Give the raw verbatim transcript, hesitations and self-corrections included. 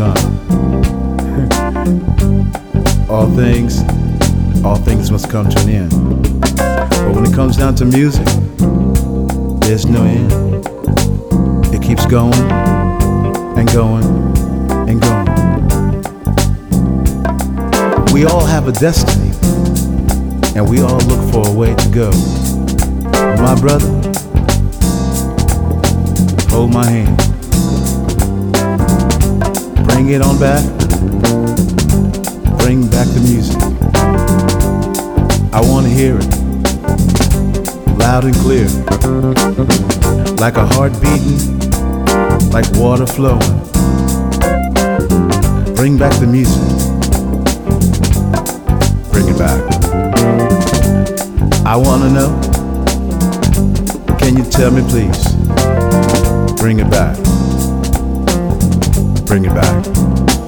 come. all things, all things must come to an end. But when it comes down to music, there's no end. It keeps going and going and going. We all have a destiny, and we all look for a way to go. My brother, hold my hand. Bring it on back. Bring back the music. I want to hear it loud and clear, like a heart beating, like water flowing. Bring back the music. Bring it back. I want to know. Can you tell me, please? Bring it back. Bring it back.